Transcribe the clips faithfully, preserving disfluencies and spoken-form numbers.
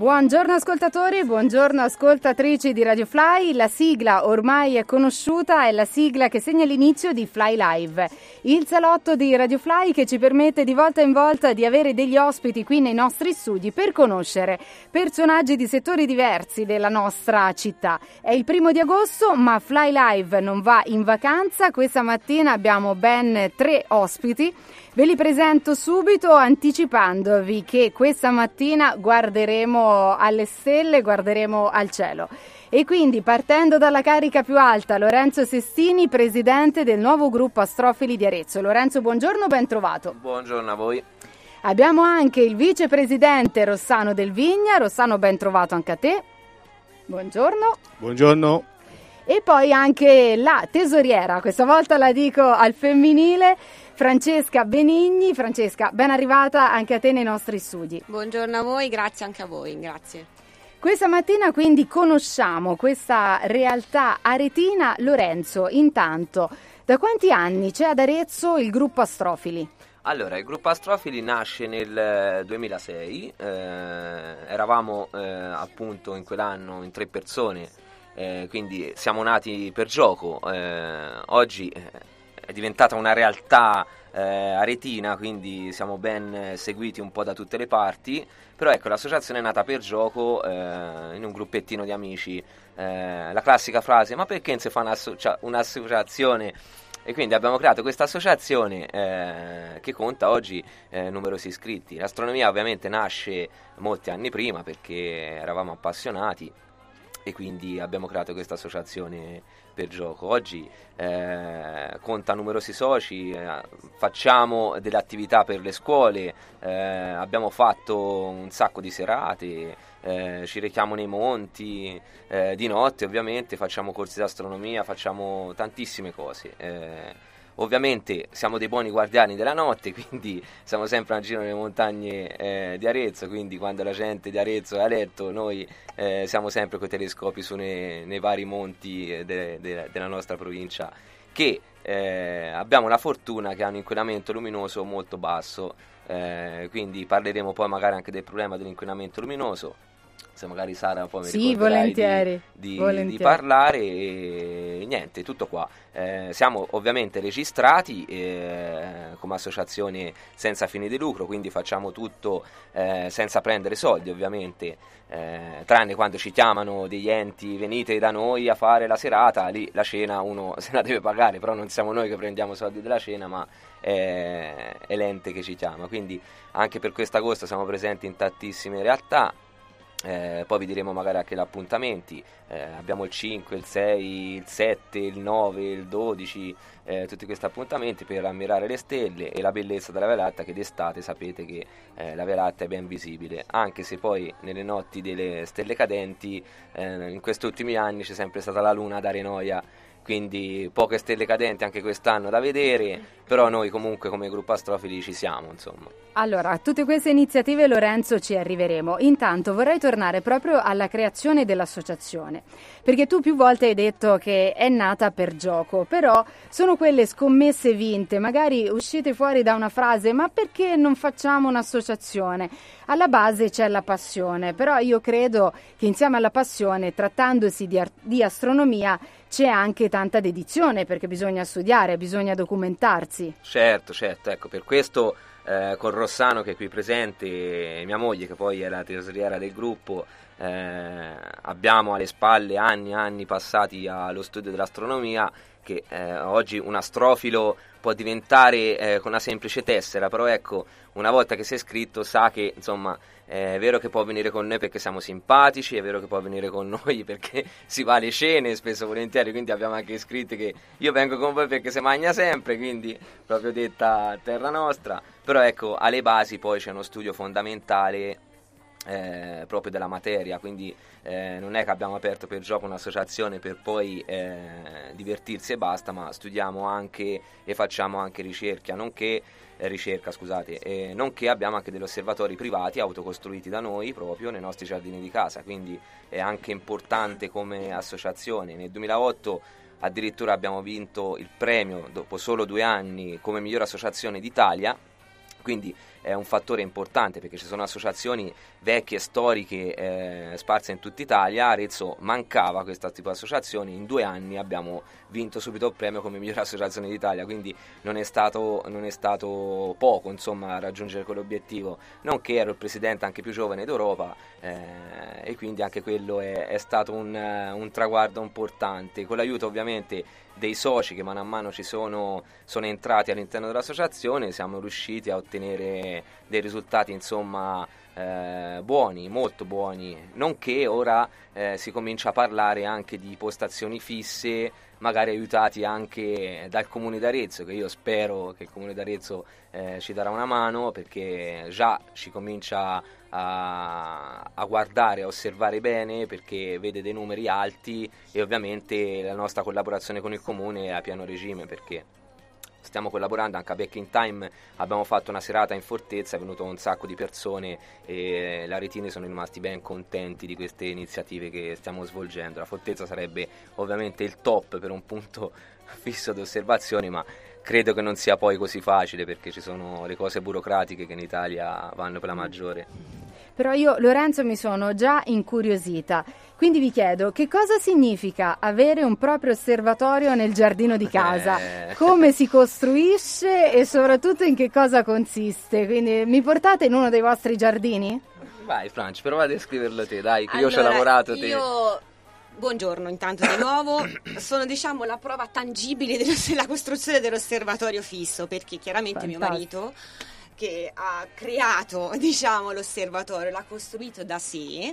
Buongiorno ascoltatori, buongiorno ascoltatrici di Radio Fly. La sigla ormai è conosciuta, è la sigla che segna l'inizio di Fly Live, il salotto di Radio Fly che ci permette di volta in volta di avere degli ospiti qui nei nostri studi per conoscere personaggi di settori diversi della nostra città. È il primo di agosto, ma Fly Live non va in vacanza. Questa mattina abbiamo ben tre ospiti. Ve li presento subito anticipandovi che questa mattina guarderemo alle stelle, guarderemo al cielo. E quindi partendo dalla carica più alta, Lorenzo Sestini, presidente del nuovo gruppo Astrofili di Arezzo. Lorenzo, buongiorno, ben trovato. Buongiorno a voi. Abbiamo anche il vicepresidente Rossano Del Vigna. Rossano, ben trovato anche a te. Buongiorno. Buongiorno. E poi anche la tesoriera, questa volta la dico al femminile, Francesca Benigni. Francesca, ben arrivata anche a te nei nostri studi. Buongiorno a voi, grazie anche a voi, grazie. Questa mattina quindi conosciamo questa realtà aretina. Lorenzo, intanto, da quanti anni c'è ad Arezzo il gruppo Astrofili? Allora, il gruppo Astrofili nasce nel duemilasei, eh, eravamo eh, appunto in quell'anno in tre persone, eh, quindi siamo nati per gioco, eh, oggi è diventata una realtà eh, aretina, quindi siamo ben seguiti un po' da tutte le parti, però ecco, l'associazione è nata per gioco, eh, in un gruppettino di amici, eh, la classica frase, ma perché non si fa un'associa- un'associazione? E quindi abbiamo creato questa associazione eh, che conta oggi eh, numerosi iscritti. L'astronomia ovviamente nasce molti anni prima perché eravamo appassionati e quindi abbiamo creato questa associazione per gioco. Oggi eh, conta numerosi soci, eh, facciamo delle attività per le scuole, eh, abbiamo fatto un sacco di serate, eh, ci rechiamo nei monti, eh, di notte ovviamente, facciamo corsi d'astronomia, facciamo tantissime cose. Eh, Ovviamente siamo dei buoni guardiani della notte, quindi siamo sempre a giro nelle montagne eh, di Arezzo, quindi quando la gente di Arezzo è a letto noi eh, siamo sempre con i telescopi su nei, nei vari monti eh, de, de, della nostra provincia, che eh, abbiamo la fortuna che hanno un inquinamento luminoso molto basso, eh, quindi parleremo poi magari anche del problema dell'inquinamento luminoso. Se magari Sara poi mi sì, volentieri, di, di, volentieri. di parlare e niente, tutto qua. Eh, siamo ovviamente registrati eh, come associazione senza fini di lucro, quindi facciamo tutto eh, senza prendere soldi ovviamente, eh, tranne quando ci chiamano degli enti, venite da noi a fare la serata, lì la cena uno se la deve pagare, però non siamo noi che prendiamo soldi della cena, ma è, è l'ente che ci chiama, quindi anche per quest'agosto siamo presenti in tantissime realtà. Eh, poi vi diremo magari anche gli appuntamenti, eh, abbiamo il cinque, il sei, il sette, il nove, il dodici, eh, tutti questi appuntamenti per ammirare le stelle e la bellezza della Via Lattea, che d'estate sapete che eh, la Via Lattea è ben visibile, anche se poi nelle notti delle stelle cadenti eh, in questi ultimi anni c'è sempre stata la luna ad Arenoia, quindi poche stelle cadenti anche quest'anno da vedere, però noi comunque come gruppo Astrofili ci siamo, insomma. Allora, a tutte queste iniziative, Lorenzo, ci arriveremo. Intanto vorrei tornare proprio alla creazione dell'associazione, perché tu più volte hai detto che è nata per gioco, però sono quelle scommesse vinte, magari uscite fuori da una frase, ma perché non facciamo un'associazione? Alla base c'è la passione, però io credo che insieme alla passione, trattandosi di, ar- di astronomia, c'è anche tanta dedizione, perché bisogna studiare, bisogna documentarsi. Certo, certo, ecco, per questo eh, con Rossano che è qui presente e mia moglie che poi è la tesoriera del gruppo, eh, abbiamo alle spalle anni e anni passati allo studio dell'astronomia, che eh, oggi un astrofilo può diventare eh, con una semplice tessera, però ecco, una volta che si è iscritto sa che insomma è vero che può venire con noi perché siamo simpatici, è vero che può venire con noi perché si va alle cene spesso e volentieri, quindi abbiamo anche iscritti che io vengo con voi perché si mangia sempre, quindi proprio detta a terra nostra, però ecco, alle basi poi c'è uno studio fondamentale Eh, proprio della materia, quindi eh, non è che abbiamo aperto per gioco un'associazione per poi eh, divertirsi e basta, ma studiamo anche e facciamo anche ricerca, nonché eh, ricerca, scusate, eh, nonché abbiamo anche degli osservatori privati autocostruiti da noi proprio nei nostri giardini di casa, quindi è anche importante come associazione. Nel duemilaotto addirittura abbiamo vinto il premio dopo solo due anni come miglior associazione d'Italia, quindi è un fattore importante, perché ci sono associazioni vecchie, storiche, eh, sparse in tutta Italia. Arezzo mancava questo tipo di associazioni, in due anni abbiamo vinto subito il premio come migliore associazione d'Italia, quindi non è stato, non è stato poco, insomma, raggiungere quell'obiettivo, nonché ero il presidente anche più giovane d'Europa, eh, e quindi anche quello è, è stato un, un traguardo importante, con l'aiuto ovviamente dei soci che mano a mano ci sono, sono entrati all'interno dell'associazione. Siamo riusciti a ottenere dei risultati, insomma, eh, buoni, molto buoni, nonché ora eh, si comincia a parlare anche di postazioni fisse, magari aiutati anche dal Comune d'Arezzo, che io spero che il Comune d'Arezzo eh, ci darà una mano, perché già ci comincia a, a guardare, a osservare bene, perché vede dei numeri alti, e ovviamente la nostra collaborazione con il Comune è a pieno regime, perché stiamo collaborando anche a Back in Time. Abbiamo fatto una serata in fortezza, è venuto un sacco di persone e gli aretini sono rimasti ben contenti di queste iniziative che stiamo svolgendo. La fortezza sarebbe ovviamente il top per un punto fisso di osservazione, ma credo che non sia poi così facile, perché ci sono le cose burocratiche che in Italia vanno per la maggiore. Però io, Lorenzo, mi sono già incuriosita, quindi vi chiedo che cosa significa avere un proprio osservatorio nel giardino di casa, eh. come si costruisce e soprattutto in che cosa consiste. Quindi mi portate in uno dei vostri giardini? Vai Franci, prova a descriverlo te, dai, che Allora, io ci ho lavorato te. Io... Buongiorno intanto di nuovo, sono diciamo la prova tangibile della costruzione dell'osservatorio fisso, perché chiaramente Fantastico. mio marito, che ha creato diciamo l'osservatorio, l'ha costruito da sé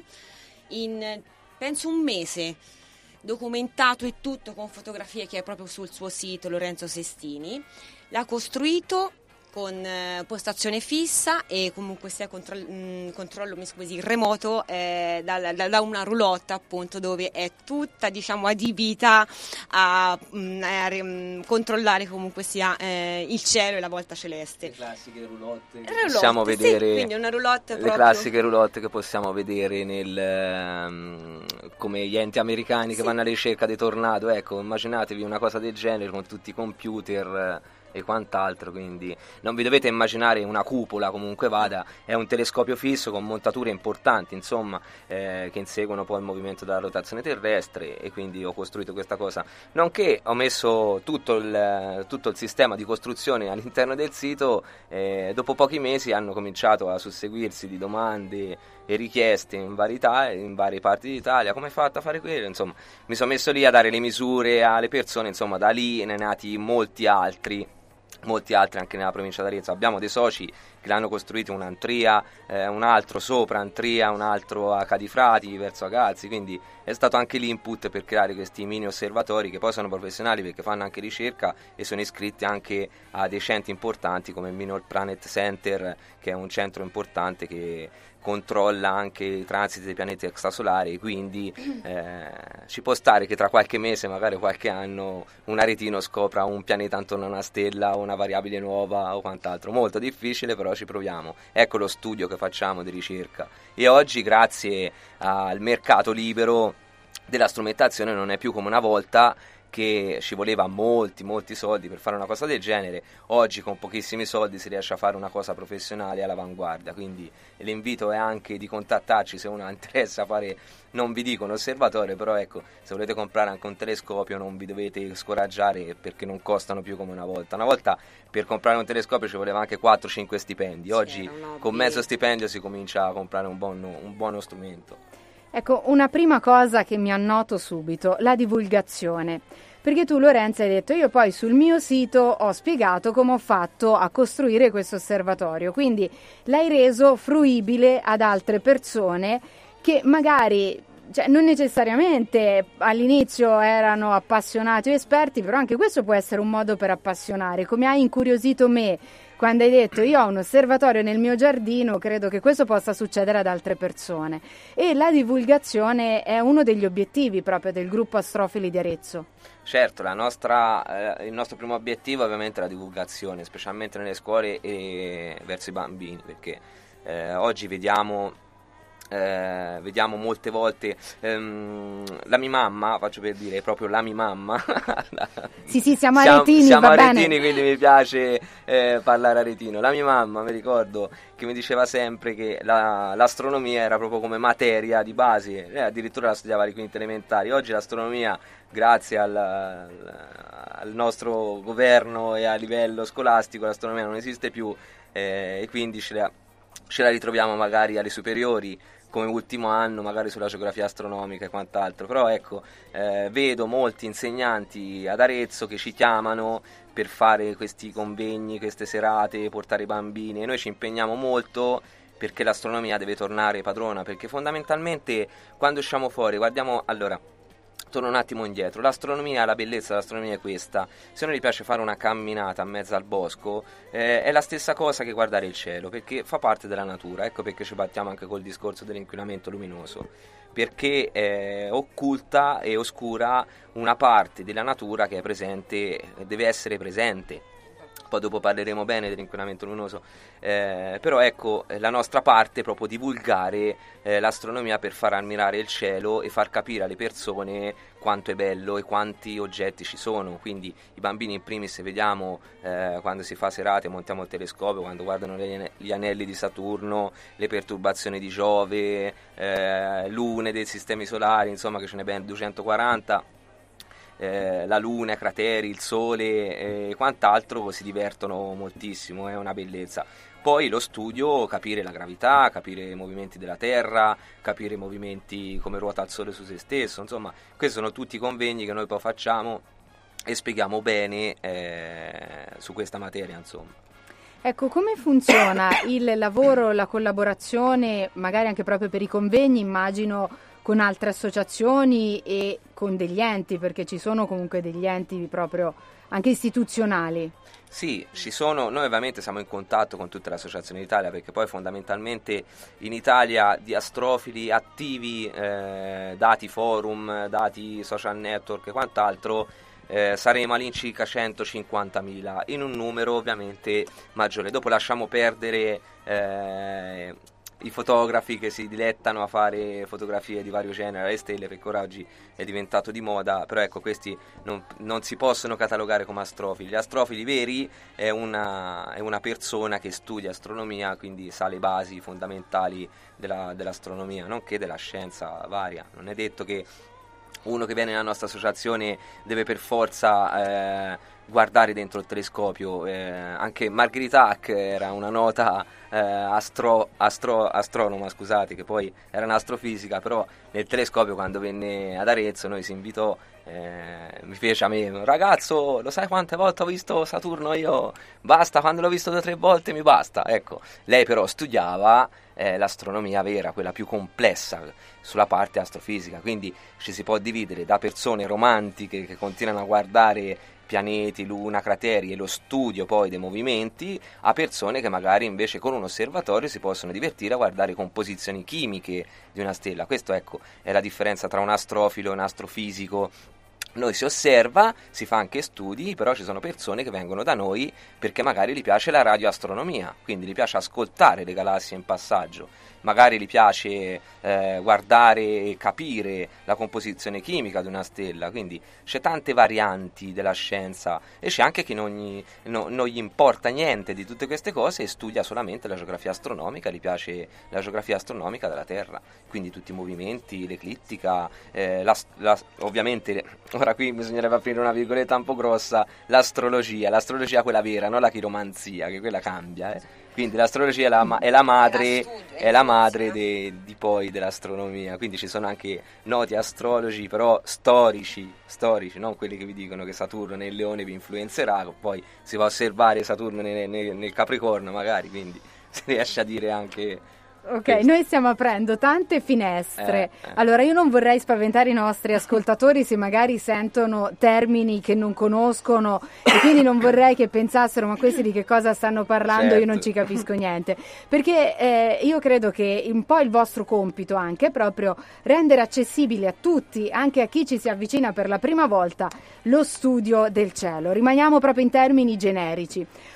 in penso un mese, documentato e tutto con fotografie che è proprio sul suo sito Lorenzo Sestini, l'ha costruito con eh, postazione fissa e comunque sia control- mh, controllo mi scusi, remoto eh, da, da, da una roulotte, appunto, dove è tutta diciamo adibita a, mh, a mh, controllare comunque sia eh, il cielo e la volta celeste. Le classiche roulotte che Roulotte, possiamo sì, vedere, quindi una roulotte le proprio... classiche roulotte che possiamo vedere nel um, come gli enti americani che Sì. vanno alla ricerca dei tornado. Ecco, immaginatevi una cosa del genere con tutti i computer e quant'altro, quindi non vi dovete immaginare una cupola, comunque vada, è un telescopio fisso con montature importanti, insomma, eh, che inseguono poi il movimento della rotazione terrestre, e quindi ho costruito questa cosa, nonché ho messo tutto il, tutto il sistema di costruzione all'interno del sito. Eh, dopo pochi mesi hanno cominciato a susseguirsi di domande e richieste in varietà, in varie parti d'Italia, come hai fatto a fare quello, insomma mi sono messo lì a dare le misure alle persone, insomma da lì ne nati molti altri molti altri anche nella provincia d'Arezzo. Abbiamo dei soci che l'hanno costruito una Antria, eh, un altro sopra Antria, un altro a Cadifrati verso Agazzi, quindi è stato anche l'input per creare questi mini osservatori, che poi sono professionali perché fanno anche ricerca e sono iscritti anche a dei centri importanti come il Minor Planet Center, che è un centro importante che controlla anche i transiti dei pianeti extrasolari, quindi eh, ci può stare che tra qualche mese, magari qualche anno, un aretino scopra un pianeta intorno a una stella o una variabile nuova o quant'altro. Molto difficile, però ci proviamo. Ecco lo studio che facciamo di ricerca. E oggi, grazie al mercato libero della strumentazione, non è più come una volta che ci voleva molti molti soldi per fare una cosa del genere. Oggi con pochissimi soldi si riesce a fare una cosa professionale all'avanguardia, quindi l'invito è anche di contattarci se uno ha interesse a fare, non vi dico un osservatorio, però ecco, se volete comprare anche un telescopio non vi dovete scoraggiare, perché non costano più come una volta. Una volta per comprare un telescopio ci voleva anche quattro cinque stipendi, oggi con mezzo stipendio si comincia a comprare un buono, un buono strumento. Ecco, una prima cosa che mi annoto subito, la divulgazione. Perché tu, Lorenzo, hai detto, io poi sul mio sito ho spiegato come ho fatto a costruire questo osservatorio, quindi l'hai reso fruibile ad altre persone che magari, cioè, non necessariamente all'inizio erano appassionati o esperti, però anche questo può essere un modo per appassionare. Come hai incuriosito me quando hai detto io ho un osservatorio nel mio giardino, credo che questo possa succedere ad altre persone. E la divulgazione è uno degli obiettivi proprio del gruppo Astrofili di Arezzo. Certo, la nostra, eh, il nostro primo obiettivo è ovviamente la divulgazione, specialmente nelle scuole e verso i bambini, perché eh, oggi vediamo Eh, vediamo molte volte ehm, la mia mamma, faccio per dire, proprio la mia mamma. Sì, sì, siamo siamo, aretini, siamo va aretini, bene. quindi mi piace eh, parlare aretino. La mia mamma, mi ricordo che mi diceva sempre che la, l'astronomia era proprio come materia di base, eh, addirittura la studiava alle quinte elementari. Oggi l'astronomia, grazie al, al, al nostro governo e a livello scolastico, l'astronomia non esiste più, eh, e quindi ce la, ce la ritroviamo magari alle superiori come ultimo anno, magari sulla geografia astronomica e quant'altro. Però ecco, eh, vedo molti insegnanti ad Arezzo che ci chiamano per fare questi convegni, queste serate, portare i bambini, e noi ci impegniamo molto perché l'astronomia deve tornare padrona, perché fondamentalmente quando usciamo fuori, guardiamo, allora, torno un attimo indietro, l'astronomia, la bellezza dell'astronomia è questa: se non gli piace fare una camminata in mezzo al bosco, eh, è la stessa cosa che guardare il cielo, perché fa parte della natura. Ecco perché ci battiamo anche col discorso dell'inquinamento luminoso, perché eh, occulta e oscura una parte della natura che è presente, deve essere presente. Poi dopo parleremo bene dell'inquinamento luminoso, eh, però ecco, la nostra parte è proprio divulgare eh, l'astronomia per far ammirare il cielo e far capire alle persone quanto è bello e quanti oggetti ci sono. Quindi i bambini in primis, vediamo eh, quando si fa serate, montiamo il telescopio, quando guardano le, gli anelli di Saturno, le perturbazioni di Giove, eh, lune dei sistemi solari, insomma che ce ne ben duecentoquaranta. Eh, la luna, i crateri, il sole e quant'altro, si divertono moltissimo, è una bellezza. Poi lo studio, capire la gravità, capire i movimenti della Terra, capire i movimenti come ruota il sole su se stesso, insomma questi sono tutti i convegni che noi poi facciamo e spieghiamo bene eh, su questa materia, insomma. Ecco, come funziona il lavoro, la collaborazione, magari anche proprio per i convegni, immagino con altre associazioni e con degli enti, perché ci sono comunque degli enti proprio anche istituzionali. Sì, ci sono, noi ovviamente siamo in contatto con tutte le associazioni d'Italia, perché poi fondamentalmente in Italia di astrofili attivi, eh, dati forum, dati social network e quant'altro, eh, saremo all'incirca centocinquantamila, in un numero ovviamente maggiore. Dopo lasciamo perdere eh, i fotografi che si dilettano a fare fotografie di vario genere alle stelle, perché ora oggi è diventato di moda, però ecco, questi non, non si possono catalogare come astrofili. Gli astrofili veri è una, è una persona che studia astronomia, quindi sa le basi fondamentali della, dell'astronomia, nonché della scienza varia. Non è detto che uno che viene nella nostra associazione deve per forza eh, guardare dentro il telescopio. Eh, anche Margherita Hack era una nota eh, astro, astro, astronoma, scusate, che poi era un'astrofisica, però nel telescopio quando venne ad Arezzo noi si invitò, eh, mi fece a me: ragazzo, lo sai quante volte ho visto Saturno io? Basta, quando l'ho visto due o tre volte mi basta. Ecco, lei però studiava eh, l'astronomia vera, quella più complessa, sulla parte astrofisica, quindi ci si può dividere da persone romantiche che continuano a guardare pianeti, luna, crateri e lo studio poi dei movimenti, a persone che magari invece con un osservatorio si possono divertire a guardare composizioni chimiche di una stella. Questo, ecco, è la differenza tra un astrofilo e un astrofisico. Noi si osserva, si fa anche studi, però ci sono persone che vengono da noi perché magari gli piace la radioastronomia, quindi gli piace ascoltare le galassie in passaggio, magari gli piace eh, guardare e capire la composizione chimica di una stella. Quindi c'è tante varianti della scienza e c'è anche chi non gli, no, non gli importa niente di tutte queste cose e studia solamente la geografia astronomica, gli piace la geografia astronomica della Terra, quindi tutti i movimenti, l'eclittica, eh, la, la, ovviamente ora qui bisognerebbe aprire una virgoletta un po' grossa, l'astrologia, l'astrologia quella vera, non la chiromanzia, che quella cambia, eh. Quindi l'astrologia è la, è la madre, è la madre de, di poi dell'astronomia, quindi ci sono anche noti astrologi, però storici, storici, non quelli che vi dicono che Saturno nel Leone vi influenzerà, poi si va a osservare Saturno nel, nel, nel Capricorno magari, quindi si riesce a dire anche... Ok, questo. Noi stiamo aprendo tante finestre. Eh, eh. Allora, io non vorrei spaventare i nostri ascoltatori se magari sentono termini che non conoscono e quindi non vorrei che pensassero: ma questi di che cosa stanno parlando? Certo. Io non ci capisco niente. Perché eh, io credo che un po' il vostro compito anche è proprio rendere accessibile a tutti, anche a chi ci si avvicina per la prima volta, lo studio del cielo. Rimaniamo proprio in termini generici.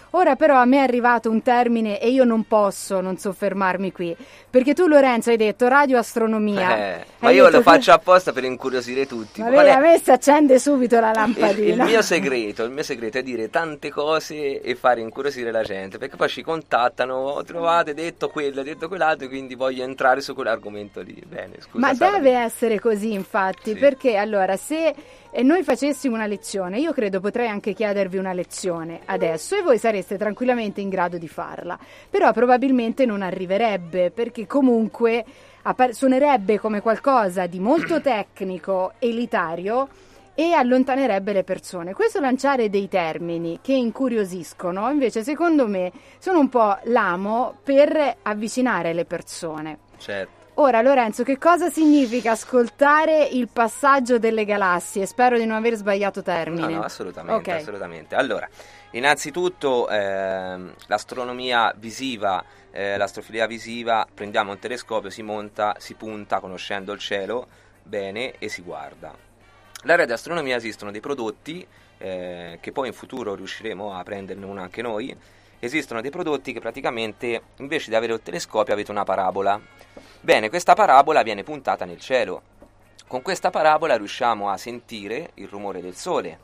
Ora però a me è arrivato un termine e io non posso non soffermarmi qui, perché tu Lorenzo hai detto radioastronomia. Eh, ma io lo faccio che... apposta per incuriosire tutti. Ma vedi, a me si accende subito la lampadina. Il, il mio segreto, il mio segreto è dire tante cose e fare incuriosire la gente, perché poi ci contattano, oh, trovate detto quello, detto quell'altro, quindi voglio entrare su quell'argomento lì. Bene, scusa. Ma Sara, deve essere così, infatti, sì. Perché allora se e noi facessimo una lezione, io credo potrei anche chiedervi una lezione adesso e voi sareste tranquillamente in grado di farla, però probabilmente non arriverebbe, perché comunque appar- suonerebbe come qualcosa di molto tecnico, elitario e allontanerebbe le persone. Questo lanciare dei termini che incuriosiscono, invece secondo me sono un po' l'amo per avvicinare le persone. Certo. Ora Lorenzo, che cosa significa ascoltare il passaggio delle galassie? Spero di non aver sbagliato termine. No, no, assolutamente, okay. assolutamente. Allora, innanzitutto ehm, l'astronomia visiva, eh, l'astrofilia visiva, prendiamo un telescopio, si monta, si punta conoscendo il cielo bene e si guarda. La radioastronomia esistono dei prodotti eh, che poi in futuro riusciremo a prenderne uno anche noi. Esistono dei prodotti che praticamente invece di avere il telescopio avete una parabola. Bene, questa parabola viene puntata nel cielo. Con questa parabola riusciamo a sentire il rumore del sole.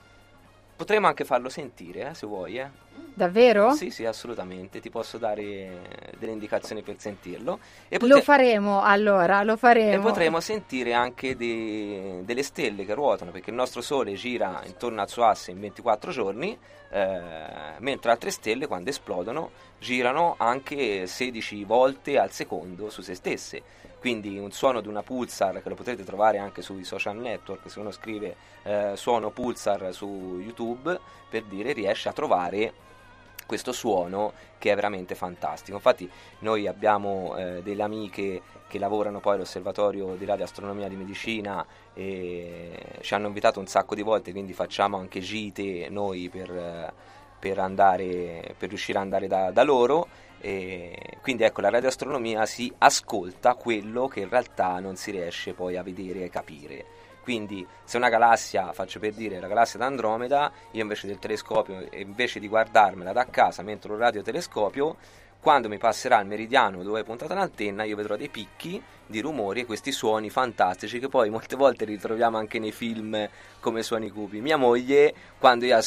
Potremmo anche farlo sentire, eh, se vuoi. Eh. Davvero? Sì, sì, assolutamente. Ti posso dare delle indicazioni per sentirlo. E potre... Lo faremo, allora, lo faremo. E potremo sentire anche de... delle stelle che ruotano, perché il nostro Sole gira intorno al suo asse in ventiquattro giorni, eh, mentre altre stelle, quando esplodono, girano anche sedici volte al secondo su se stesse. Quindi un suono di una pulsar, che lo potete trovare anche sui social network, se uno scrive eh, suono pulsar su YouTube, per dire, riesce a trovare questo suono che è veramente fantastico. Infatti noi abbiamo eh, delle amiche che lavorano poi all'osservatorio di radioastronomia di Medicina e ci hanno invitato un sacco di volte, quindi facciamo anche gite noi per, per, andare, per riuscire ad andare da, da loro. E quindi ecco, la radioastronomia si ascolta quello che in realtà non si riesce poi a vedere e capire. Quindi se una galassia, faccio per dire la galassia d'Andromeda, io invece del telescopio, invece di guardarmela da casa mentre ho il radiotelescopio, quando mi passerà il meridiano dove è puntata l'antenna, io vedrò dei picchi di rumori e questi suoni fantastici che poi molte volte ritroviamo anche nei film come suoni cupi. Mia moglie, quando io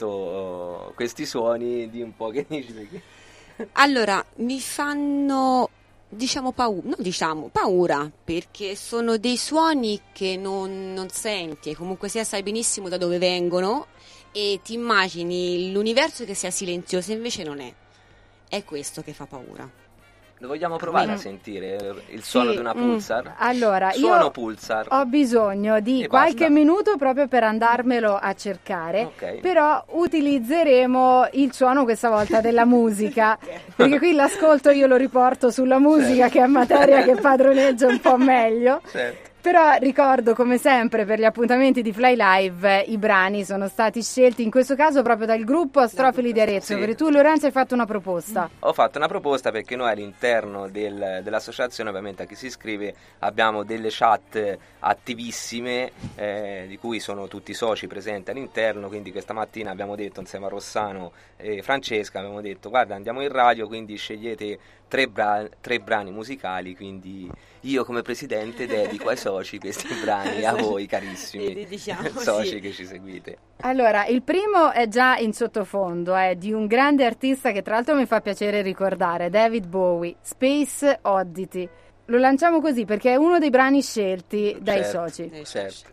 ascolto questi suoni, di un po' che dici perché... Allora, mi fanno, diciamo, paura, no, diciamo, paura, perché sono dei suoni che non, non senti e comunque sia sai benissimo da dove vengono e ti immagini l'universo che sia silenzioso, invece non è. È questo che fa paura. Lo vogliamo provare mm. a sentire il suono sì, di una pulsar? Mm. Allora, suono io pulsar. Ho bisogno di e qualche basta. minuto proprio per andarmelo a cercare, okay. Però utilizzeremo il suono questa volta della musica, perché qui l'ascolto io lo riporto sulla musica, certo. Che è materia che padroneggia un po' meglio. Certo. Però ricordo, come sempre, per gli appuntamenti di Fly Live, i brani sono stati scelti in questo caso proprio dal gruppo Astrofili di Arezzo, sì. Perché tu, Lorenzo, hai fatto una proposta. Ho fatto una proposta perché noi all'interno del, dell'associazione, ovviamente a chi si iscrive, abbiamo delle chat attivissime, eh, di cui sono tutti i soci presenti all'interno, quindi questa mattina abbiamo detto insieme a Rossano e Francesca, abbiamo detto guarda andiamo in radio, quindi scegliete tre, bra- tre brani musicali, quindi io come presidente dedico ai soci questi brani, a voi carissimi diciamo, soci sì. che ci seguite. Allora, il primo è già in sottofondo, è di un grande artista che tra l'altro mi fa piacere ricordare, David Bowie, Space Oddity. Lo lanciamo così perché è uno dei brani scelti dai certo, soci. Certo.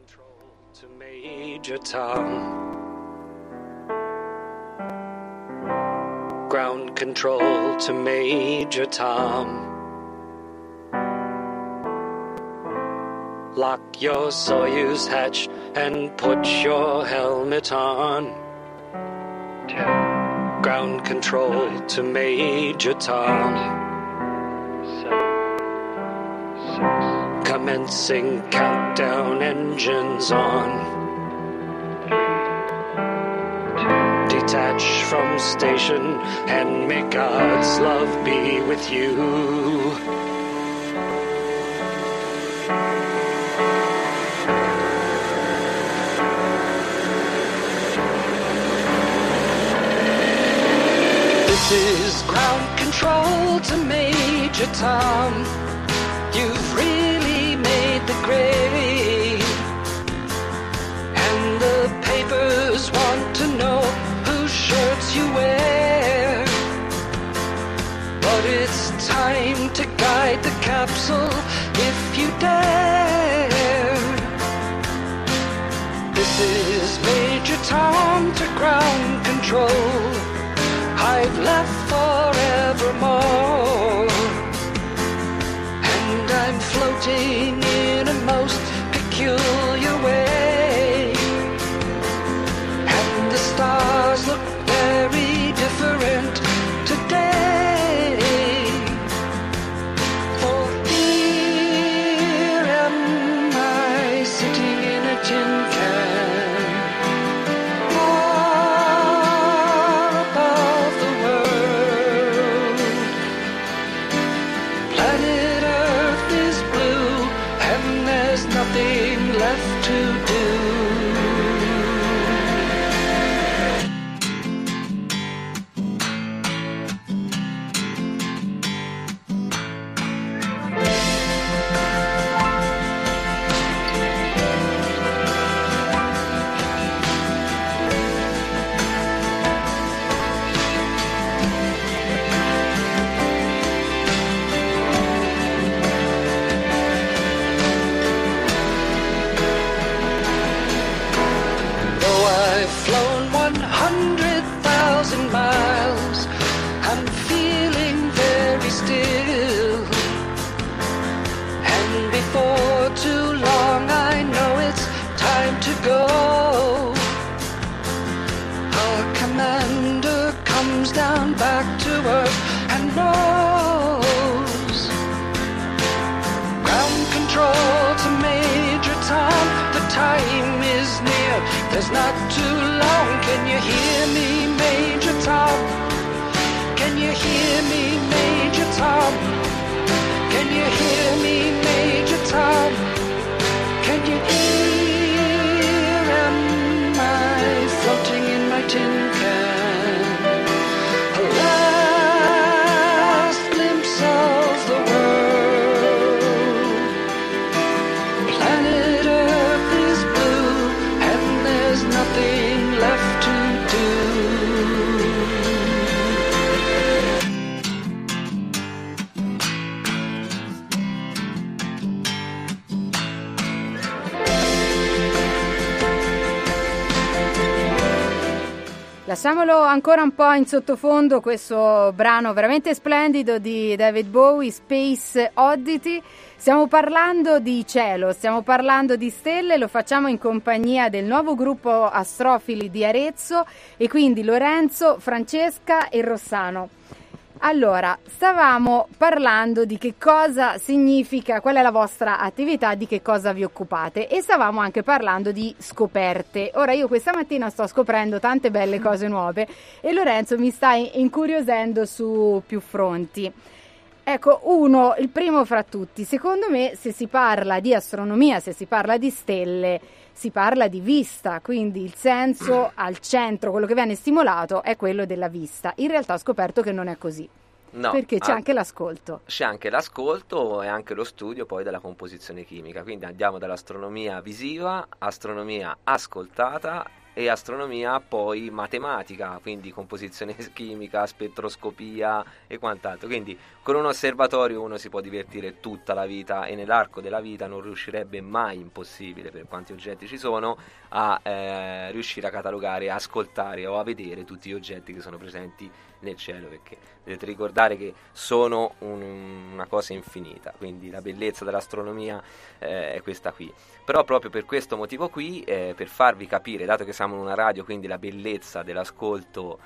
Ground control to Major Tom. Lock your Soyuz hatch and put your helmet on. Ten. Ground control nine, to Major Tom. Eight, seven, six, commencing five, countdown, engines on. Detach from station and may God's love be with you. This is ground control to Major Tom. You've really made the grade, and the papers want to know whose shirts you wear. But it's time to guide the capsule if you dare. This is Major Tom to ground control. I've left forevermore, and I'm floating in a most peculiar way, and the stars look very different today. For here am I sitting in a tin can, far above the world. Planet Earth is blue, and there's nothing left to do. Flown one hundred thousand miles, I'm feeling very still, and before too long I know it's time to go. Our commander comes down back to earth and knows. Ground control to Major Tom, the time is near, there's not too long. Can you hear me, Major Tom? Can you hear me, Major Tom? Can you hear me, Major Tom? Can you hear, am I floating in my tin can? A last glimpse of the world. Planet Earth is blue, and there's nothing left to do. Lasciamolo ancora un po' in sottofondo questo brano veramente splendido di David Bowie, Space Oddity. Stiamo parlando di cielo, stiamo parlando di stelle, lo facciamo in compagnia del nuovo gruppo Astrofili di Arezzo e quindi Lorenzo, Francesca e Rossano. Allora, stavamo parlando di che cosa significa, qual è la vostra attività, di che cosa vi occupate e stavamo anche parlando di scoperte. Ora io questa mattina sto scoprendo tante belle cose nuove e Lorenzo mi sta incuriosendo su più fronti. Ecco, uno, il primo fra tutti, secondo me se si parla di astronomia, se si parla di stelle, si parla di vista, quindi il senso al centro, quello che viene stimolato è quello della vista. In realtà ho scoperto che non è così, no, perché c'è ah, anche l'ascolto. C'è anche l'ascolto e anche lo studio poi della composizione chimica, quindi andiamo dall'astronomia visiva, astronomia ascoltata e astronomia poi matematica, quindi composizione chimica, spettroscopia e quant'altro. Quindi con un osservatorio uno si può divertire tutta la vita e nell'arco della vita non riuscirebbe mai, impossibile per quanti oggetti ci sono, a eh, riuscire a catalogare, a ascoltare o a vedere tutti gli oggetti che sono presenti nel cielo, perché dovete ricordare che sono un, una cosa infinita, quindi la bellezza dell'astronomia eh, è questa qui. Però proprio per questo motivo qui, eh, per farvi capire, dato che siamo in una radio, quindi la bellezza dell'ascolto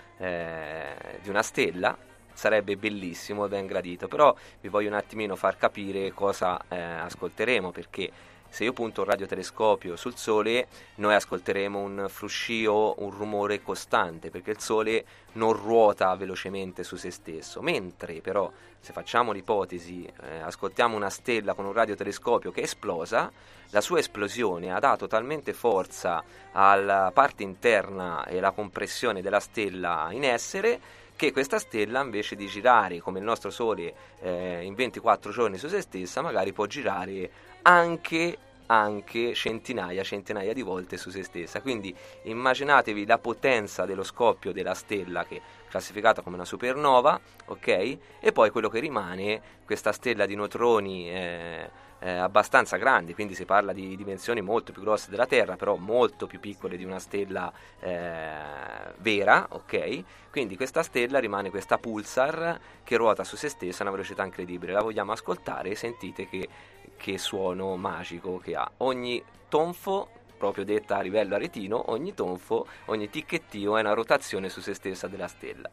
eh, di una stella sarebbe bellissimo e ben gradito, però vi voglio un attimino far capire cosa eh, ascolteremo, perché se io punto un radiotelescopio sul Sole, noi ascolteremo un fruscio, un rumore costante, perché il Sole non ruota velocemente su se stesso, mentre però se facciamo l'ipotesi, eh, ascoltiamo una stella con un radiotelescopio che è esplosa, la sua esplosione ha dato talmente forza alla parte interna e alla compressione della stella in essere che questa stella invece di girare come il nostro Sole eh, in ventiquattro giorni su se stessa, magari può girare anche anche centinaia, centinaia di volte su se stessa. Quindi immaginatevi la potenza dello scoppio della stella, che è classificata come una supernova, ok? E poi quello che rimane, questa stella di neutroni eh, eh, abbastanza grandi, quindi si parla di dimensioni molto più grosse della Terra, però molto più piccole di una stella eh, vera, ok? Quindi questa stella rimane questa pulsar che ruota su se stessa a una velocità incredibile. La vogliamo ascoltare e sentite che che suono magico che ha. Ogni tonfo, proprio detta a livello aretino, ogni tonfo, ogni ticchettio è una rotazione su se stessa della stella.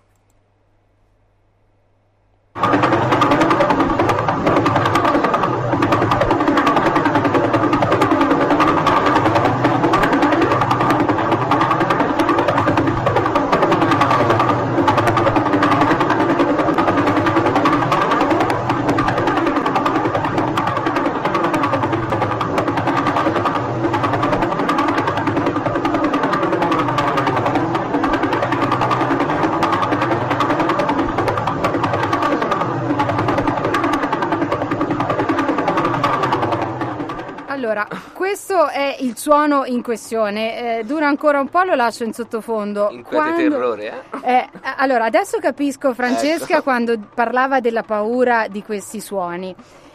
Allora, questo è il suono in questione, eh, dura ancora un po', lo lascio in sottofondo. Inquiete terrore, eh? eh? Allora, adesso capisco Francesca ecco. quando parlava della paura di questi suoni.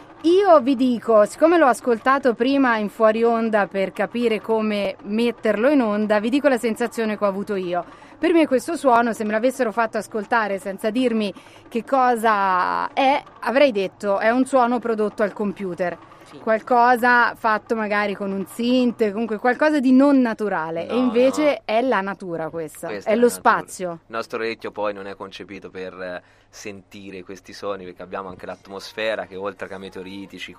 Io vi dico, siccome l'ho ascoltato prima in fuori onda per capire come metterlo in onda, vi dico la sensazione che ho avuto io. Per me questo suono, se me l'avessero fatto ascoltare senza dirmi che cosa è, avrei detto è un suono prodotto al computer. Sì. Qualcosa fatto magari con un synth, comunque qualcosa di non naturale, no, e invece no. È la natura questa, questa è, è lo spazio. Il nostro orecchio poi non è concepito per sentire questi suoni, perché abbiamo anche l'atmosfera che oltre che a meteoriti ci,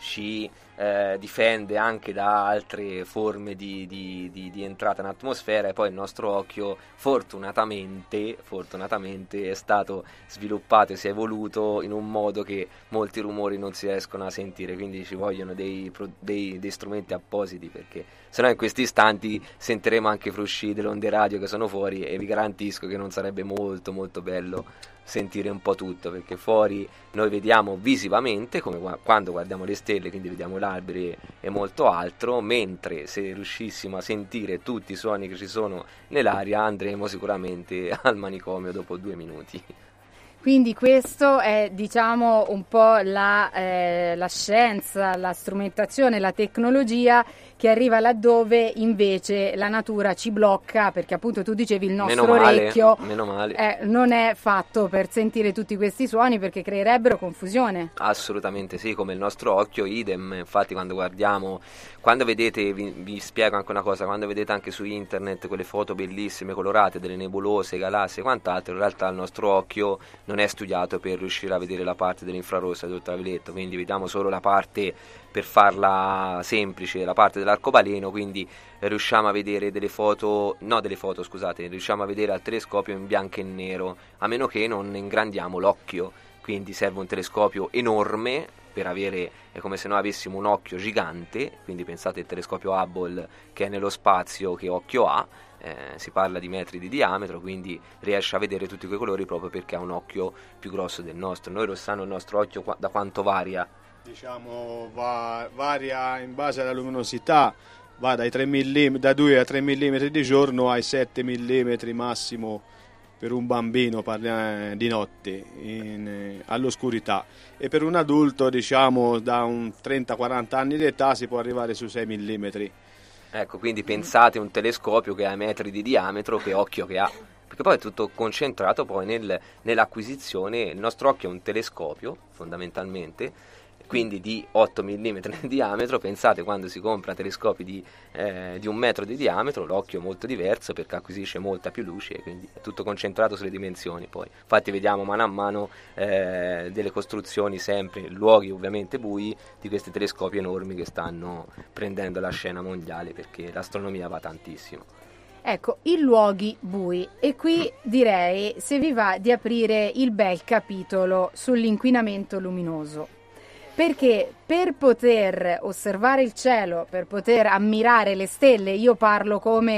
ci eh, difende anche da altre forme di, di, di, di entrata in atmosfera, e poi il nostro occhio fortunatamente, fortunatamente è stato sviluppato e si è evoluto in un modo che molti rumori non si riescono a sentire, quindi ci vogliono dei, dei, dei strumenti appositi, perché sennò in questi istanti sentiremo anche frusci delle onde radio che sono fuori, e vi garantisco che non sarebbe molto molto bello sentire un po' tutto, perché fuori noi vediamo visivamente come quando guardiamo le stelle, quindi vediamo l'albero e molto altro, mentre se riuscissimo a sentire tutti i suoni che ci sono nell'aria andremo sicuramente al manicomio dopo due minuti. Quindi questo è, diciamo, un po' la, eh, la scienza, la strumentazione, la tecnologia che arriva laddove invece la natura ci blocca, perché appunto tu dicevi il nostro meno male, orecchio meno male. Eh, non è fatto per sentire tutti questi suoni, perché creerebbero confusione. Assolutamente sì, come il nostro occhio, idem. Infatti quando guardiamo, quando vedete, vi, vi spiego anche una cosa, quando vedete anche su internet quelle foto bellissime, colorate, delle nebulose, galassie e quant'altro, in realtà il nostro occhio non è studiato per riuscire a vedere la parte dell'infrarosso e dell'ultravioletto, quindi vediamo solo la parte, per farla semplice, la parte dell'arcobaleno, quindi riusciamo a vedere delle foto, no delle foto scusate, riusciamo a vedere al telescopio in bianco e nero, a meno che non ingrandiamo l'occhio, quindi serve un telescopio enorme per avere, è come se noi avessimo un occhio gigante, quindi pensate al telescopio Hubble che è nello spazio, che occhio ha, eh, si parla di metri di diametro, quindi riesce a vedere tutti quei colori proprio perché ha un occhio più grosso del nostro. Noi, Rossano, il nostro occhio qua, da quanto varia? Diciamo va, varia in base alla luminosità, va dai tre millimetri, da due a tre millimetri di giorno ai sette millimetri massimo per un bambino, parliamo di notte, in, eh, all'oscurità, e per un adulto, diciamo, da un trenta quaranta anni di età si può arrivare su sei millimetri. Ecco, quindi pensate un telescopio che ha metri di diametro, che occhio che ha, perché poi è tutto concentrato poi nel, nell'acquisizione. Il nostro occhio è un telescopio fondamentalmente, quindi di otto millimetri di diametro. Pensate quando si compra telescopi di, eh, di un metro di diametro, l'occhio è molto diverso perché acquisisce molta più luce, e quindi è tutto concentrato sulle dimensioni. Poi infatti vediamo mano a mano eh, delle costruzioni, sempre luoghi ovviamente bui, di questi telescopi enormi che stanno prendendo la scena mondiale, perché l'astronomia va tantissimo. Ecco, i luoghi bui, e qui direi, se vi va, di aprire il bel capitolo sull'inquinamento luminoso. Perché per poter osservare il cielo, per poter ammirare le stelle, io parlo come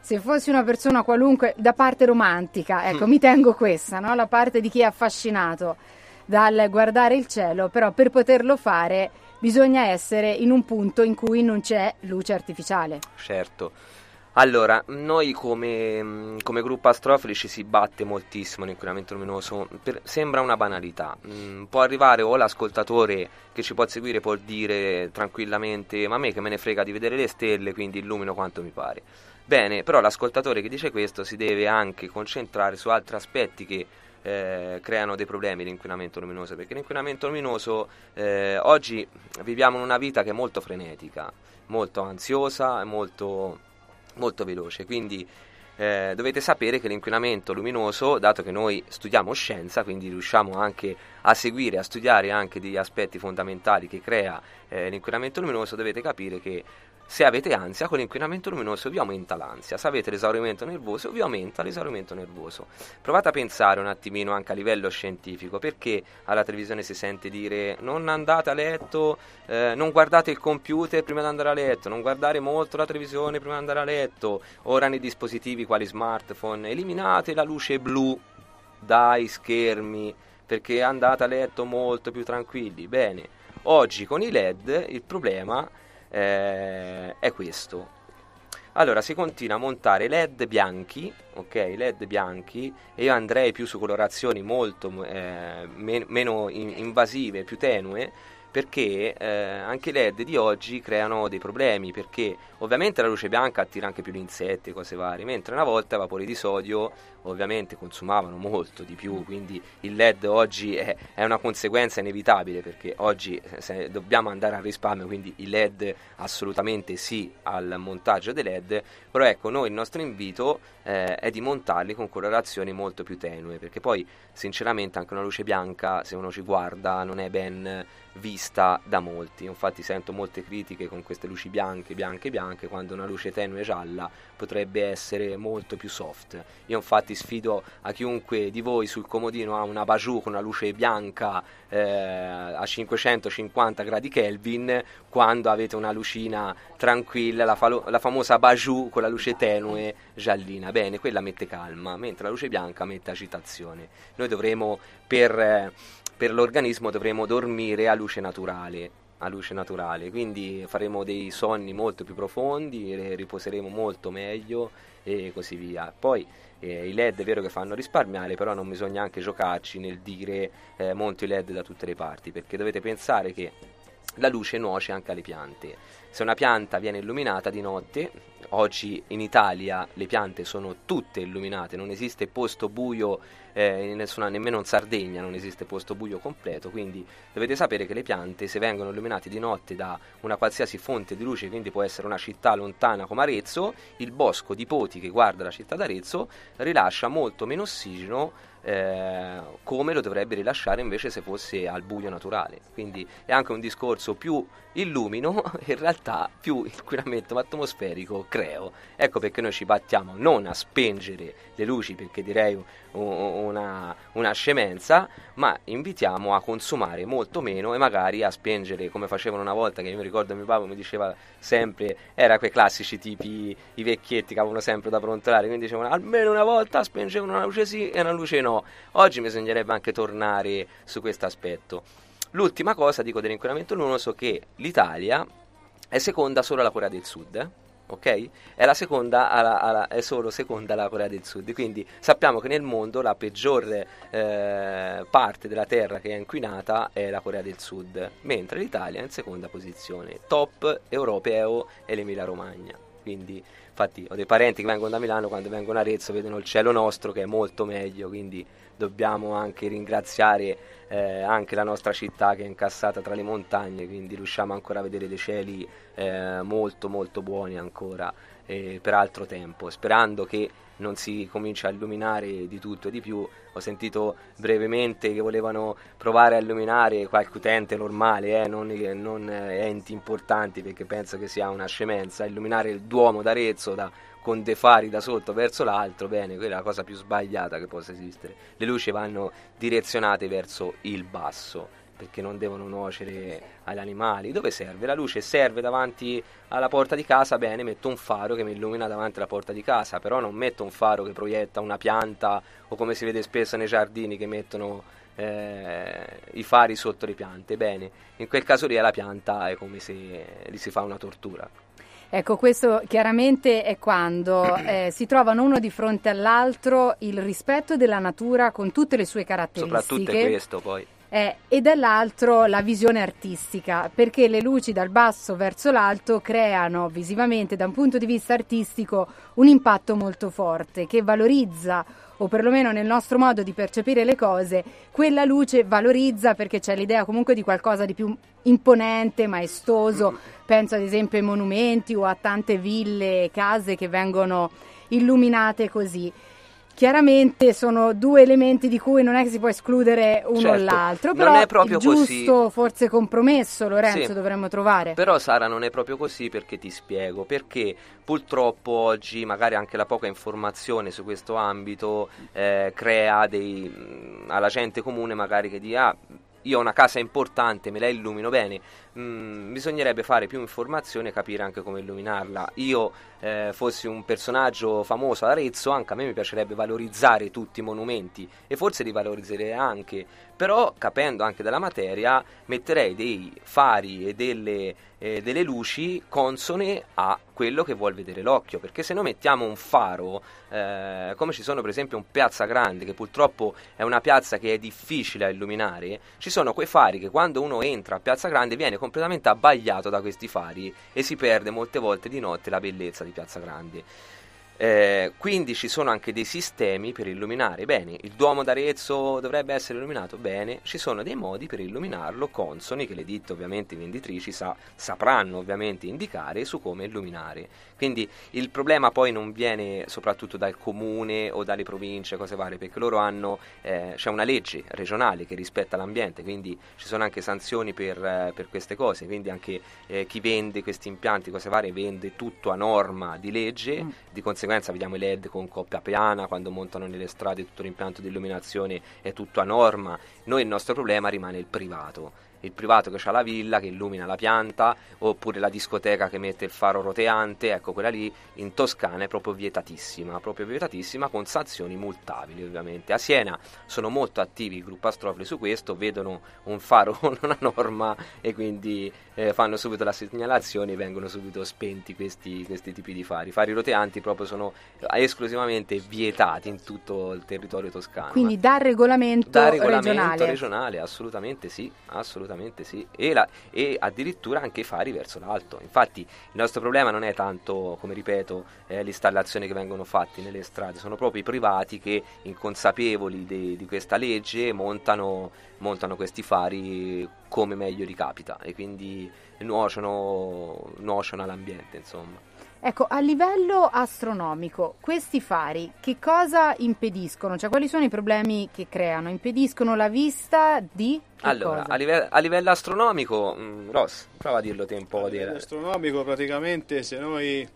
se fossi una persona qualunque, da parte romantica, ecco, mm. mi tengo questa, no? La parte di chi è affascinato dal guardare il cielo, però per poterlo fare bisogna essere in un punto in cui non c'è luce artificiale. Certo. Allora, noi come, come gruppo Astrofili ci si batte moltissimo l'inquinamento luminoso, per, sembra una banalità, mm, può arrivare o l'ascoltatore che ci può seguire può dire tranquillamente ma a me che me ne frega di vedere le stelle, quindi illumino quanto mi pare. Bene, però l'ascoltatore che dice questo si deve anche concentrare su altri aspetti che eh, creano dei problemi l'inquinamento luminoso, perché l'inquinamento luminoso eh, oggi viviamo in una vita che è molto frenetica, molto ansiosa e molto... molto veloce, quindi eh, dovete sapere che l'inquinamento luminoso, dato che noi studiamo scienza, quindi riusciamo anche a seguire, a studiare anche degli aspetti fondamentali che crea eh, l'inquinamento luminoso, dovete capire che se avete ansia, con l'inquinamento luminoso vi aumenta l'ansia, se avete l'esaurimento nervoso vi aumenta l'esaurimento nervoso. Provate a pensare un attimino anche a livello scientifico, perché alla televisione si sente dire non andate a letto, eh, non guardate il computer prima di andare a letto, non guardare molto la televisione prima di andare a letto, ora nei dispositivi quali smartphone, eliminate la luce blu dai schermi perché andate a letto molto più tranquilli. Bene, oggi con i L E D il problema Eh, è questo. Allora si continua a montare L E D bianchi, ok, L E D bianchi, e io andrei più su colorazioni molto eh, men- meno in- invasive, più tenue, perché eh, anche i L E D di oggi creano dei problemi, perché ovviamente la luce bianca attira anche più gli insetti e cose varie, mentre una volta i vapori di sodio ovviamente consumavano molto di più, quindi il L E D oggi è, è una conseguenza inevitabile, perché oggi se dobbiamo andare al risparmio, quindi i L E D assolutamente sì al montaggio dei L E D, però ecco, noi il nostro invito eh, è di montarli con colorazioni molto più tenue, perché poi sinceramente anche una luce bianca, se uno ci guarda, non è ben vista da molti. Infatti sento molte critiche con queste luci bianche, bianche, bianche, quando una luce tenue gialla potrebbe essere molto più soft. Io infatti sfido a chiunque di voi sul comodino ha una Bajou con una luce bianca eh, a cinquecentocinquanta gradi Kelvin, quando avete una lucina tranquilla, la, falo- la famosa Bajou con la luce tenue giallina. Bene, quella mette calma, mentre la luce bianca mette agitazione. Noi dovremo per... Eh, per l'organismo dovremo dormire a luce naturale, a luce naturale, quindi faremo dei sonni molto più profondi, riposeremo molto meglio e così via. Poi eh, i L E D è vero che fanno risparmiare, però non bisogna anche giocarci nel dire eh, monto i L E D da tutte le parti, perché dovete pensare che la luce nuoce anche alle piante. Se una pianta viene illuminata di notte, oggi in Italia le piante sono tutte illuminate, non esiste posto buio eh, in nessuna, nemmeno in Sardegna non esiste posto buio completo, quindi dovete sapere che le piante, se vengono illuminate di notte da una qualsiasi fonte di luce, quindi può essere una città lontana come Arezzo, il bosco di Poti che guarda la città d'Arezzo rilascia molto meno ossigeno Eh, come lo dovrebbe rilasciare invece se fosse al buio naturale. Quindi è anche un discorso: più illumino, in realtà più inquinamento atmosferico creo. Ecco perché noi ci battiamo non a spengere le luci, perché direi una, una scemenza, ma invitiamo a consumare molto meno e magari a spengere come facevano una volta, che io mi ricordo mio papà mi diceva sempre, era quei classici tipi, i vecchietti che avevano sempre da brontolare, quindi dicevano almeno una volta spengevano una luce sì e una luce no. Oggi bisognerebbe anche tornare su questo aspetto. L'ultima cosa dico dell'inquinamento luminoso, che l'Italia è seconda solo alla Corea del Sud, eh? Ok? È la seconda alla, alla, è solo seconda alla Corea del Sud, quindi sappiamo che nel mondo la peggior eh, parte della terra che è inquinata è la Corea del Sud, mentre l'Italia è in seconda posizione, top europeo è l'Emilia Romagna. Quindi infatti ho dei parenti che vengono da Milano, quando vengono a Arezzo vedono il cielo nostro che è molto meglio, quindi dobbiamo anche ringraziare eh, anche la nostra città che è incassata tra le montagne, quindi riusciamo ancora a vedere dei cieli eh, molto molto buoni ancora eh, per altro tempo, sperando che non si comincia a illuminare di tutto e di più. Ho sentito brevemente che volevano provare a illuminare qualche utente normale, eh, non, non enti importanti, perché penso che sia una scemenza illuminare il Duomo d'Arezzo da, con dei fari da sotto verso l'alto. Bene, quella è la cosa più sbagliata che possa esistere. Le luci vanno direzionate verso il basso, perché non devono nuocere agli animali. Dove serve? La luce serve davanti alla porta di casa, bene, metto un faro che mi illumina davanti alla porta di casa, però non metto un faro che proietta una pianta, o come si vede spesso nei giardini che mettono eh, i fari sotto le piante. Bene, in quel caso lì alla pianta è come se gli si fa una tortura. Ecco, questo chiaramente è quando eh, si trovano uno di fronte all'altro il rispetto della natura con tutte le sue caratteristiche. Soprattutto è questo poi. Eh, e dall'altro la visione artistica, perché le luci dal basso verso l'alto creano visivamente, da un punto di vista artistico, un impatto molto forte che valorizza, o perlomeno nel nostro modo di percepire le cose, quella luce valorizza perché c'è l'idea comunque di qualcosa di più imponente, maestoso. Penso ad esempio ai monumenti o a tante ville e case che vengono illuminate così. Chiaramente sono due elementi di cui non è che si può escludere uno certo, o l'altro, non però è proprio il giusto così. Forse compromesso, Lorenzo, sì, dovremmo trovare. Però Sara non è proprio così, perché ti spiego, perché purtroppo oggi magari anche la poca informazione su questo ambito eh, crea dei mh, alla gente comune magari che dica ah, io ho una casa importante, me la illumino bene. Mm, bisognerebbe fare più informazione e capire anche come illuminarla. Io eh, fossi un personaggio famoso ad Arezzo, anche a me mi piacerebbe valorizzare tutti i monumenti e forse li valorizzerei anche, però capendo anche della materia metterei dei fari e delle, eh, delle luci consone a quello che vuol vedere l'occhio, perché se noi mettiamo un faro eh, come ci sono per esempio in Piazza Grande, che purtroppo è una piazza che è difficile a illuminare, ci sono quei fari che quando uno entra a Piazza Grande viene completamente abbagliato da questi fari e si perde molte volte di notte la bellezza di Piazza Grande. Eh, quindi ci sono anche dei sistemi per illuminare bene. Il Duomo d'Arezzo dovrebbe essere illuminato bene, ci sono dei modi per illuminarlo consoni che le ditte, ovviamente i venditrici, sa, sapranno ovviamente indicare su come illuminare. Quindi il problema poi non viene soprattutto dal comune o dalle province, cose varie, perché loro hanno eh, c'è una legge regionale che rispetta l'ambiente, quindi ci sono anche sanzioni per, eh, per queste cose, quindi anche eh, chi vende questi impianti, cose varie, vende tutto a norma di legge, mm. di conseguenza vediamo i L E D con coppia piana, quando montano nelle strade tutto l'impianto di illuminazione è tutto a norma. Noi il nostro problema rimane il privato, il privato che ha la villa, che illumina la pianta, oppure la discoteca che mette il faro roteante. Ecco, quella lì in Toscana è proprio vietatissima, proprio vietatissima, con sanzioni multabili ovviamente. A Siena sono molto attivi i gruppo Astrofili su questo, vedono un faro con una norma e quindi eh, fanno subito la segnalazione e vengono subito spenti questi, questi tipi di fari. I fari roteanti proprio sono esclusivamente vietati in tutto il territorio toscano. Quindi da regolamento, da regolamento regionale. regionale, assolutamente sì, assolutamente sì, e, la, e addirittura anche i fari verso l'alto. Infatti il nostro problema non è tanto, come ripeto, eh, le installazioni che vengono fatte nelle strade, sono proprio i privati che, inconsapevoli de, di questa legge, montano, montano questi fari come meglio gli capita e quindi nuociono, nuociono all'ambiente, insomma. Ecco, a livello astronomico, questi fari che cosa impediscono? Cioè, quali sono i problemi che creano? Impediscono la vista di che allora, cosa? A, live- a livello astronomico, mh, Ross, prova a dirlo te un po'. A livello astronomico, praticamente, se noi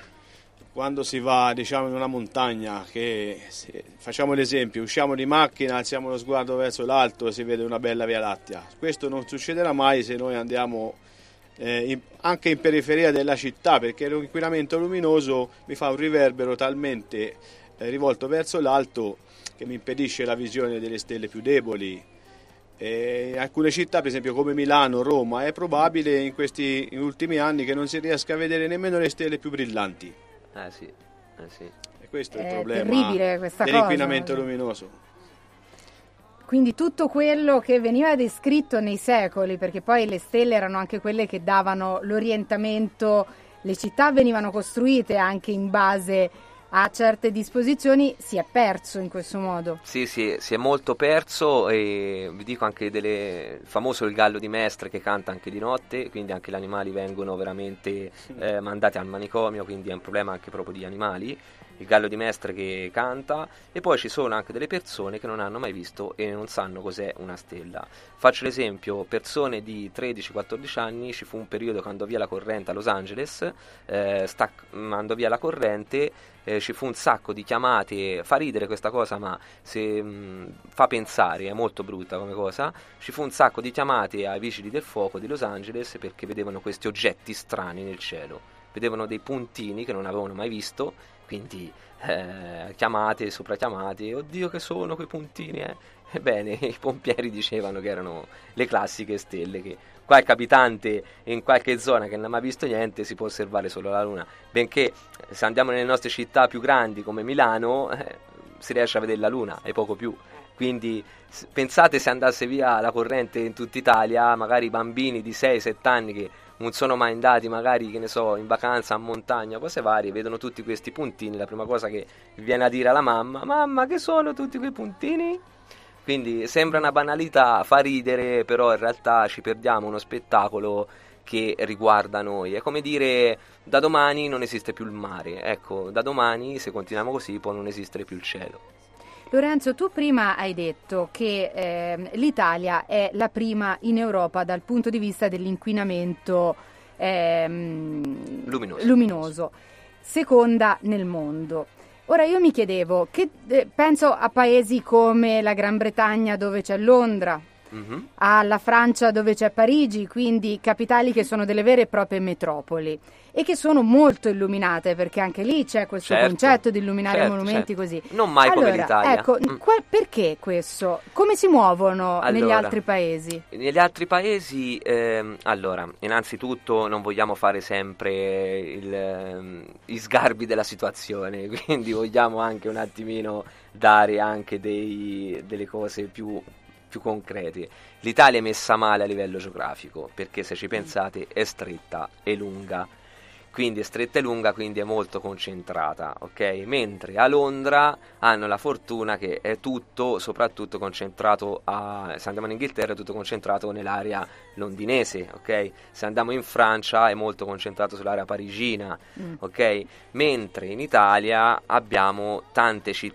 quando si va, diciamo, in una montagna, che se, facciamo l'esempio, usciamo di macchina, alziamo lo sguardo verso l'alto e si vede una bella Via Lattea. Questo non succederà mai se noi andiamo Eh, in, anche in periferia della città, perché l'inquinamento luminoso mi fa un riverbero talmente eh, rivolto verso l'alto che mi impedisce la visione delle stelle più deboli. E in alcune città, per esempio come Milano, Roma, è probabile in questi in ultimi anni che non si riesca a vedere nemmeno le stelle più brillanti. Eh sì, eh sì. E questo è il È problema terribile questa dell'inquinamento cosa. luminoso. Quindi tutto quello che veniva descritto nei secoli, perché poi le stelle erano anche quelle che davano l'orientamento, le città venivano costruite anche in base a certe disposizioni, si è perso in questo modo. Sì, sì, si è molto perso e vi dico anche delle, il famoso il gallo di Mestre che canta anche di notte, quindi anche gli animali vengono veramente eh, mandati al manicomio, quindi è un problema anche proprio di animali. il gallo di Mestre che canta, e poi ci sono anche delle persone che non hanno mai visto e non sanno cos'è una stella. Faccio l'esempio, persone di tredici quattordici anni, ci fu un periodo che andò via la corrente a Los Angeles, eh, sta, andò via la corrente, eh, ci fu un sacco di chiamate, fa ridere questa cosa ma se mh, fa pensare, è molto brutta come cosa, ci fu un sacco di chiamate ai vigili del fuoco di Los Angeles perché vedevano questi oggetti strani nel cielo, vedevano dei puntini che non avevano mai visto, quindi eh, chiamate, soprachiamate, oddio che sono quei puntini, eh? Ebbene, i pompieri dicevano che erano le classiche stelle, che qualche abitante in qualche zona che non ha mai visto niente si può osservare solo la luna, benché se andiamo nelle nostre città più grandi come Milano eh, si riesce a vedere la luna e poco più. Quindi pensate se andasse via la corrente in tutta Italia, magari i bambini di sei sette anni che non sono mai andati magari, che ne so, in vacanza a montagna, cose varie, vedono tutti questi puntini, la prima cosa che viene a dire alla mamma: mamma, che sono tutti quei puntini? Quindi sembra una banalità, fa ridere, però in realtà ci perdiamo uno spettacolo che riguarda noi. È come dire: da domani non esiste più il mare, ecco, da domani se continuiamo così può non esistere più il cielo. Lorenzo, tu prima hai detto che eh, l'Italia è la prima in Europa dal punto di vista dell'inquinamento ehm, luminoso. luminoso, seconda nel mondo. Ora io mi chiedevo, che, eh, penso a paesi come la Gran Bretagna dove c'è Londra, mm-hmm. alla Francia dove c'è Parigi, quindi capitali che sono delle vere e proprie metropoli e che sono molto illuminate, perché anche lì c'è questo certo, concetto di illuminare certo, i monumenti certo. così. Non mai allora, come l'Italia. Ecco, mm. qual, perché questo? Come si muovono allora, negli altri paesi? Negli altri paesi, ehm, allora, innanzitutto non vogliamo fare sempre il, ehm, gli sgarbi della situazione, quindi vogliamo anche un attimino dare anche dei, delle cose più più concrete. L'Italia è messa male a livello geografico, perché se ci pensate è stretta e lunga, quindi è stretta e lunga, quindi è molto concentrata, ok? Mentre a Londra hanno la fortuna che è tutto, soprattutto concentrato a, se andiamo in Inghilterra è tutto concentrato nell'area londinese, ok? Se andiamo in Francia è molto concentrato sull'area parigina, mm. ok? Mentre in Italia abbiamo tante città